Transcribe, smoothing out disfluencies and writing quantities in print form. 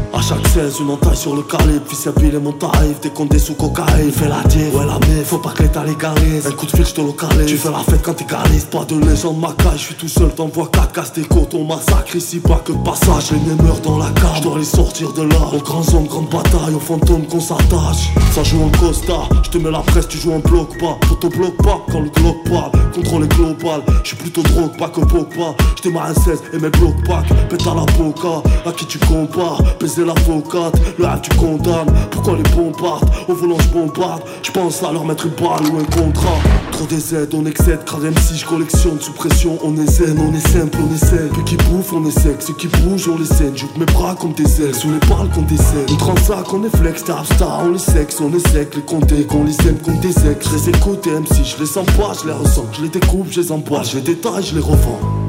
À chaque 16, une entaille sur le calibre. Fils à pile et mon tarif, dès qu'on est sous cocaïne. Fais la diff, ouais la mif, faut pas que l'état légalise. Un coup de fil, j'te localise. Tu fais la fête quand t'égalises. Pas de légende macaille, j'suis tout seul, t'envoies 4 casse tes côtes. On massacre ici, pas que de passage. Les mêmes meurent dans la cave, j'dois les sortir de là. Aux grands hommes, grande bataille, aux fantômes qu'on s'attache. Ça joue en Costa, j'te mets la presse, tu joues en bloc pas. Photo-bloc pas, quand le Glock parle. Contrôle est global, j'suis plutôt drogue pas que Pogba. J'démarre un 16 et mes blocs pack. Pète à la boca, à qui tu compares. Baiser l'avocate, le rêve tu condamnes. Pourquoi les bombardent, au volant j'bombarde. J'pense à leur mettre une balle ou un contrat. Trop des aides, on excède, crade MC, j'collectionne sous pression. On est zen, on est simple, on essaie. Ceux qui bouffent, on est sec, ceux qui bougent, on les scène. J'ouvre mes bras comme des ailes, sous les balles qu'on décèle. On transac, on est flex, t'as star, on les sexe, on est sec. Les comptés, qu'on les aime comme des ex. Je les écoute MC, je les sens pas, je les ressens. Je les découpe, je les emboîte, je les détaille, je les revends.